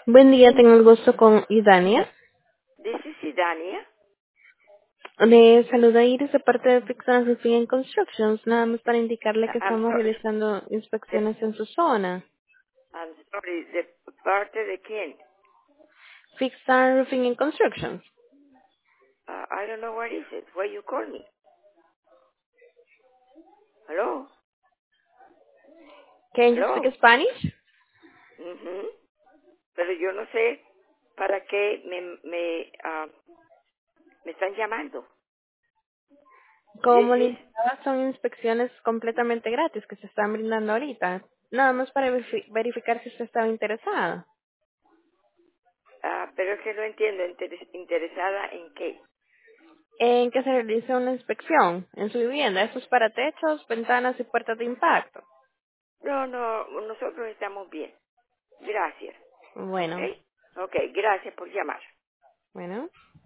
Buen día, tengo el gusto con Idania. This is Idania. Le saluda Iris de parte de Fix and Roofing and Constructions, nada más para indicarle que I'm estamos sorry. realizando The, inspecciones en su zona. I'm sorry. ¿De parte de quién? Fix and Roofing and Constructions. I don't know what is it. Why you call me? Hello? Can you speak Hello? Spanish? Mhm. Pero yo no sé para qué me están llamando. This Como le is, indicaba, son inspecciones completamente gratis que se están brindando ahorita. Nada más para verificar si usted estaba interesada. pero es que no entiendo. ¿Interesada en qué? En que se realice una inspección en su vivienda. Eso es para techos, ventanas y puertas de impacto. No, no, nosotros estamos bien. Gracias. ¿Ok? Bueno, Ok, gracias por llamar. bueno.